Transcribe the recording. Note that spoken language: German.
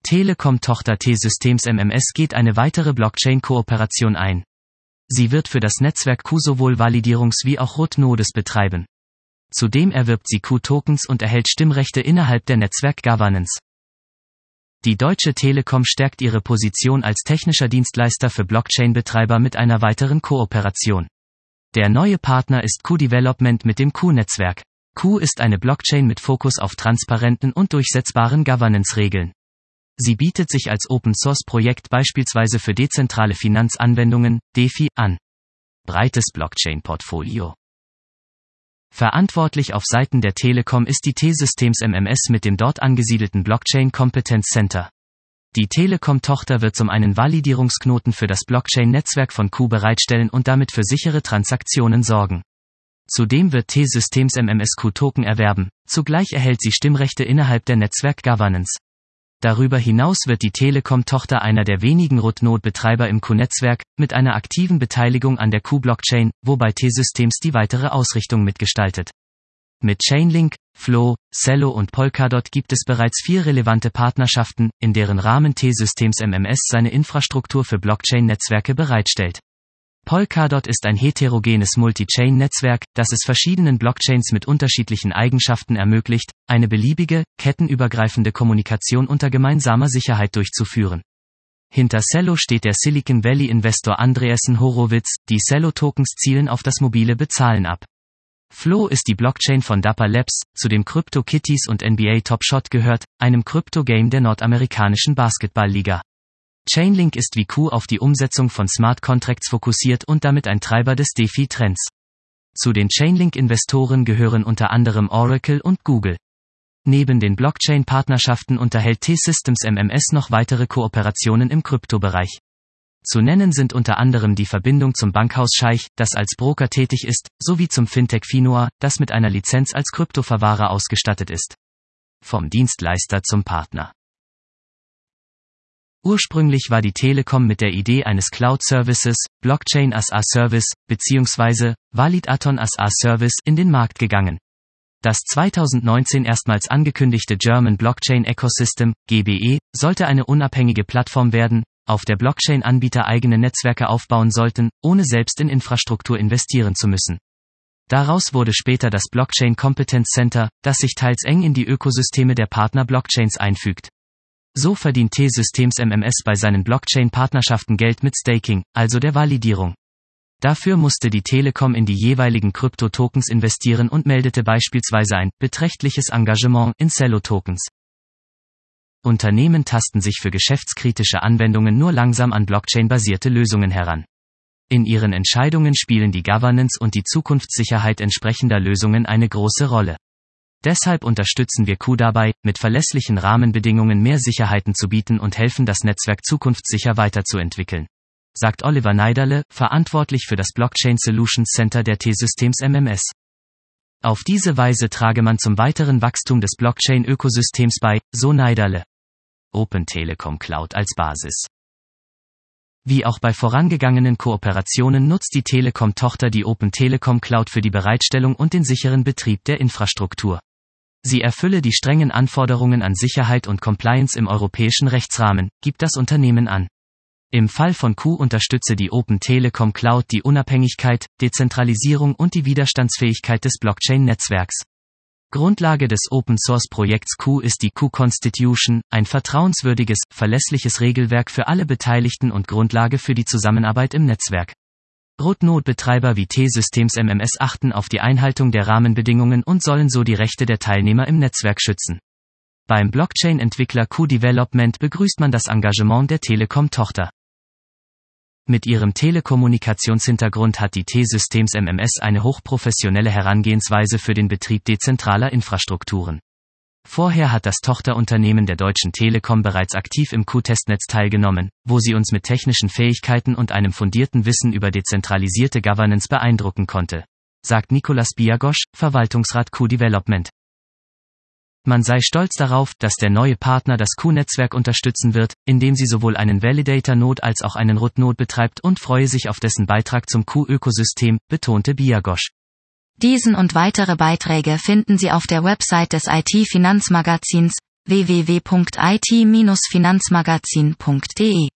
Telekom-Tochter T-Systems MMS geht eine weitere Blockchain-Kooperation ein. Sie wird für das Netzwerk Q sowohl Validierungs- wie auch Root-Nodes betreiben. Zudem erwirbt sie Q-Tokens und erhält Stimmrechte innerhalb der Netzwerk-Governance. Die Deutsche Telekom stärkt ihre Position als technischer Dienstleister für Blockchain-Betreiber mit einer weiteren Kooperation. Der neue Partner ist Q-Development mit dem Q-Netzwerk. Q ist eine Blockchain mit Fokus auf transparenten und durchsetzbaren Governance-Regeln. Sie bietet sich als Open-Source-Projekt beispielsweise für dezentrale Finanzanwendungen, DeFi, an. Breites Blockchain-Portfolio. Verantwortlich auf Seiten der Telekom ist die T-Systems MMS mit dem dort angesiedelten Blockchain Competence Center. Die Telekom-Tochter wird zum einen Validierungsknoten für das Blockchain-Netzwerk von Q bereitstellen und damit für sichere Transaktionen sorgen. Zudem wird T-Systems MMS Q-Token erwerben, zugleich erhält sie Stimmrechte innerhalb der Netzwerk-Governance. Darüber hinaus wird die Telekom-Tochter einer der wenigen Root-Node-Betreiber im Q-Netzwerk, mit einer aktiven Beteiligung an der Q-Blockchain, wobei T-Systems die weitere Ausrichtung mitgestaltet. Mit Chainlink, Flow, Celo und Polkadot gibt es bereits 4 relevante Partnerschaften, in deren Rahmen T-Systems MMS seine Infrastruktur für Blockchain-Netzwerke bereitstellt. Polkadot ist ein heterogenes Multi-Chain-Netzwerk, das es verschiedenen Blockchains mit unterschiedlichen Eigenschaften ermöglicht, eine beliebige, kettenübergreifende Kommunikation unter gemeinsamer Sicherheit durchzuführen. Hinter Celo steht der Silicon Valley-Investor Andreessen Horowitz, die Celo-Tokens zielen auf das mobile Bezahlen ab. Flow ist die Blockchain von Dapper Labs, zu dem CryptoKitties und NBA Top Shot gehört, einem Krypto-Game der nordamerikanischen Basketballliga. Chainlink ist wie Q auf die Umsetzung von Smart Contracts fokussiert und damit ein Treiber des DeFi-Trends. Zu den Chainlink-Investoren gehören unter anderem Oracle und Google. Neben den Blockchain-Partnerschaften unterhält T-Systems MMS noch weitere Kooperationen im Kryptobereich. Zu nennen sind unter anderem die Verbindung zum Bankhaus Scheich, das als Broker tätig ist, sowie zum Fintech Finoa, das mit einer Lizenz als Kryptoverwahrer ausgestattet ist. Vom Dienstleister zum Partner. Ursprünglich war die Telekom mit der Idee eines Cloud-Services, Blockchain as a Service, bzw. Validaton as a Service in den Markt gegangen. Das 2019 erstmals angekündigte German Blockchain Ecosystem, GBE, sollte eine unabhängige Plattform werden, auf der Blockchain-Anbieter eigene Netzwerke aufbauen sollten, ohne selbst in Infrastruktur investieren zu müssen. Daraus wurde später das Blockchain Competence Center, das sich teils eng in die Ökosysteme der Partner-Blockchains einfügt. So verdient T-Systems MMS bei seinen Blockchain-Partnerschaften Geld mit Staking, also der Validierung. Dafür musste die Telekom in die jeweiligen Krypto-Tokens investieren und meldete beispielsweise ein beträchtliches Engagement in Celo-Tokens. Unternehmen tasten sich für geschäftskritische Anwendungen nur langsam an Blockchain-basierte Lösungen heran. In ihren Entscheidungen spielen die Governance und die Zukunftssicherheit entsprechender Lösungen eine große Rolle. Deshalb unterstützen wir Q dabei, mit verlässlichen Rahmenbedingungen mehr Sicherheiten zu bieten und helfen, das Netzwerk zukunftssicher weiterzuentwickeln, sagt Oliver Neiderle, verantwortlich für das Blockchain Solutions Center der T-Systems MMS. Auf diese Weise trage man zum weiteren Wachstum des Blockchain-Ökosystems bei, so Neiderle. Open Telekom Cloud als Basis. Wie auch bei vorangegangenen Kooperationen nutzt die Telekom-Tochter die Open Telekom Cloud für die Bereitstellung und den sicheren Betrieb der Infrastruktur. Sie erfülle die strengen Anforderungen an Sicherheit und Compliance im europäischen Rechtsrahmen, gibt das Unternehmen an. Im Fall von Q unterstütze die Open Telekom Cloud die Unabhängigkeit, Dezentralisierung und die Widerstandsfähigkeit des Blockchain-Netzwerks. Grundlage des Open-Source-Projekts Q ist die Q-Constitution, ein vertrauenswürdiges, verlässliches Regelwerk für alle Beteiligten und Grundlage für die Zusammenarbeit im Netzwerk. Root-Node-Betreiber wie T-Systems MMS achten auf die Einhaltung der Rahmenbedingungen und sollen so die Rechte der Teilnehmer im Netzwerk schützen. Beim Blockchain-Entwickler Q-Development begrüßt man das Engagement der Telekom-Tochter. Mit ihrem Telekommunikationshintergrund hat die T-Systems MMS eine hochprofessionelle Herangehensweise für den Betrieb dezentraler Infrastrukturen. Vorher hat das Tochterunternehmen der Deutschen Telekom bereits aktiv im Q-Testnetz teilgenommen, wo sie uns mit technischen Fähigkeiten und einem fundierten Wissen über dezentralisierte Governance beeindrucken konnte, sagt Nicolas Biagosch, Verwaltungsrat Q-Development. Man sei stolz darauf, dass der neue Partner das Q-Netzwerk unterstützen wird, indem sie sowohl einen Validator-Node als auch einen Root-Node betreibt und freue sich auf dessen Beitrag zum Q-Ökosystem, betonte Biagosch. Diesen und weitere Beiträge finden Sie auf der Website des IT-Finanzmagazins www.it-finanzmagazin.de